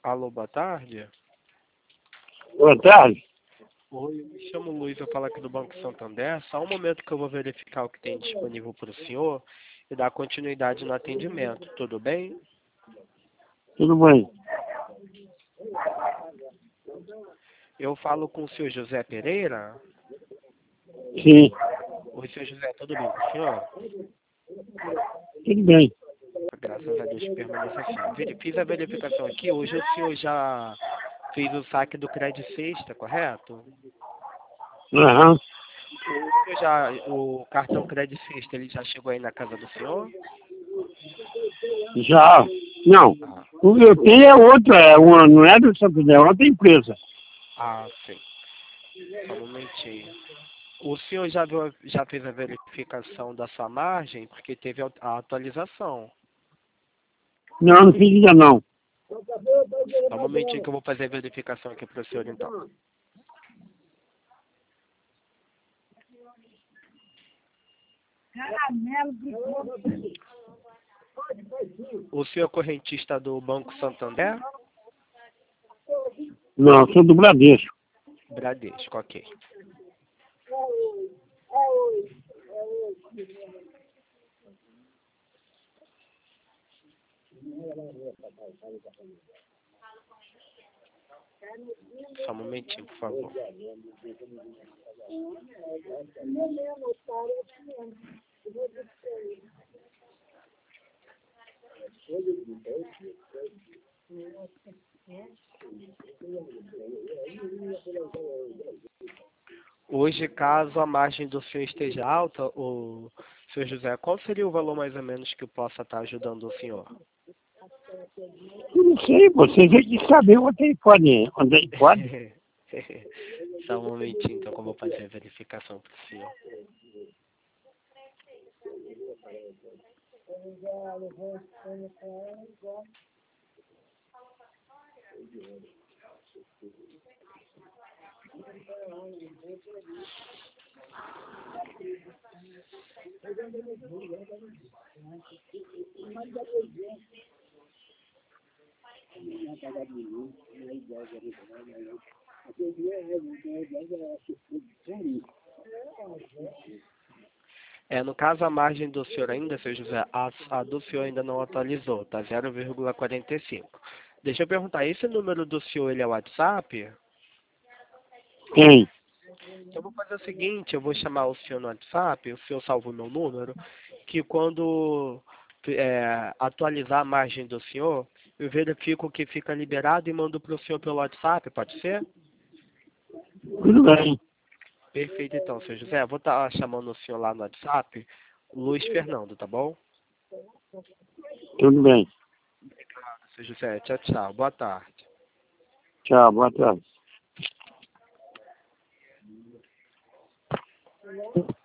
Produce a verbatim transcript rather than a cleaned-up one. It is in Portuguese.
Alô, boa tarde. Boa tarde. Oi, eu me chamo Luiz, eu falo aqui do Banco Santander. Só um momento que eu vou verificar o que tem disponível para o senhor e dar continuidade no atendimento. Tudo bem? Tudo bem? Eu falo com o senhor José Pereira. Sim, Oi, senhor José, tudo bem com o senhor? tudo bem. Graças a Deus permaneça assim. Veri- Fiz a verificação aqui. Hoje o senhor já fez o saque do Crédito Sexta, correto? Aham. O senhor já, o cartão Crédito Sexta, ele já chegou aí na casa do senhor? Já. Não. Ah, O que eu tenho é outra, é uma, não é do Santander, é outra empresa. ah, sim. Só um momentinho. O senhor já, viu, a- já fez a verificação da sua margem? Porque teve a a atualização. Não, não fiz ainda não. Só um momentinho que eu vou fazer a verificação aqui para o senhor, então. O senhor é correntista do Banco Santander? Não, sou do Bradesco. Bradesco, ok. Só um momentinho, por favor. Hoje, caso a margem do senhor esteja alta, o senhor José, qual seria o valor mais ou menos que eu possa estar ajudando o senhor? Eu não sei, vocês é que sabem onde pode, onde pode. Só um momentinho, então, que eu vou fazer a verificação para o senhor. É, no caso, a margem do senhor ainda, senhor José, a, a do senhor ainda não atualizou, tá zero vírgula quarenta e cinco. Deixa eu perguntar, esse número do senhor, ele é WhatsApp? Tem. Então, eu vou fazer o seguinte, eu vou chamar o senhor no WhatsApp, o senhor salva o meu número, que quando é, atualizar a margem do senhor, eu verifico o que fica liberado e mando para o senhor pelo WhatsApp, pode ser? Tudo bem. Perfeito, então, senhor José. Eu vou estar chamando o senhor lá no WhatsApp, Luiz Fernando, tá bom? Tudo bem. Obrigado, senhor José. Tchau, tchau. Boa tarde. Tchau, boa tarde.